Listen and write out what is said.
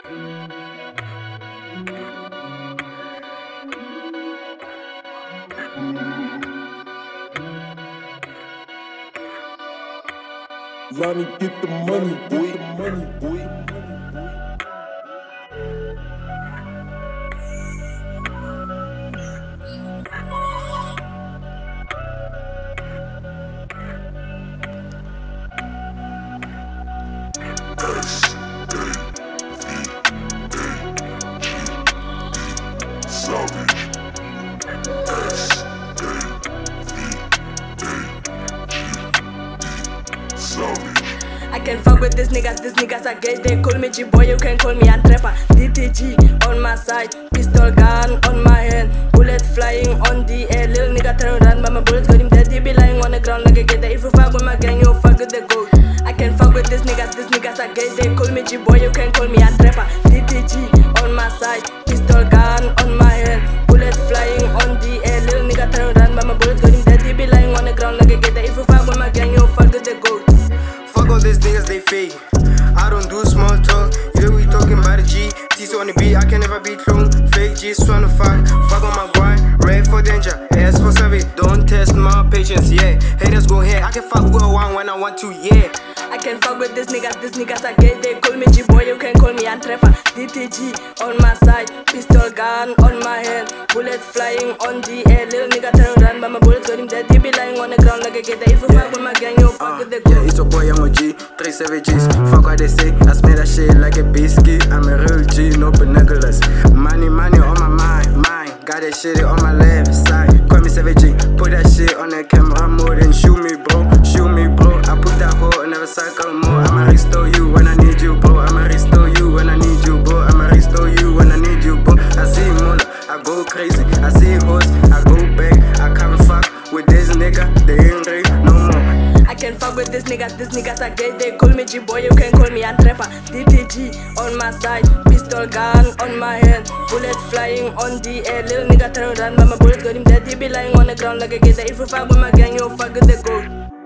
Ronnie, get the money, boy. Get the money, boy. I can fuck with these niggas are gay. They call me G-boy, you can call me Antrepper. DTG on my side, pistol gun on my hand, bullet flying on the air. Little nigga turn around, but my bullets got him dead. He be lying on the ground like a gator. If you fuck with my gang, you fuck with the goat. I can fuck with these niggas are gay. They call me G-boy, you can call me Antrepper. DTG on my side, pistol gun on my hand, bullet flying on the air. Little nigga turn around, but my bullets got him dead. He be lying on the ground like a gator. If you fuck with my gang, you fuck with the goat. Fuck all these niggas, they fake. I don't do small talk. Yeah, we talking about a G. T's on the beat, I can never be clone. Fake G's tryna fuck on my grind. Ready for danger, ass for savage. Don't test my patience, yeah. Haters go here, I can fuck who I want when I want to, yeah. I can fuck with these niggas are gay. They call me G-boy, you can call me Antrepper. DTG on my side, pistol gun on my hand, bullet flying on the air. Little nigga turn around, but my bullets got him dead. He be lying on the ground like a gator. If you fuck with my gang, you fuck with the goat. Yeah, it's your boy, I'm a G, 3 savages. Fuck what they say, I smell that shit like a biscuit. I'm a real G, no binoculars. Money on my mind. Got that shit on my left side. Call me Savage G, put that shit on the camera mode and shoot me, bro. I put that hoe and never cycle more. I'ma restore you when I need you, bro. I'ma restore you when I need you, bro. I'ma restore you when I need you, bro. I see Mola, I go crazy. I see horse, I go back. I can't fuck with this nigga, they ain't real no more. I can fuck with these niggas are gay. They call me G-boy, you can call me Antrepper. DTG on my side, pistol gun on my hand, bullet flying on the air. Little nigga turn around, but my bullets got him dead. He be lying on the ground like a gator. If you fuck with my gang, you fuck with the goat.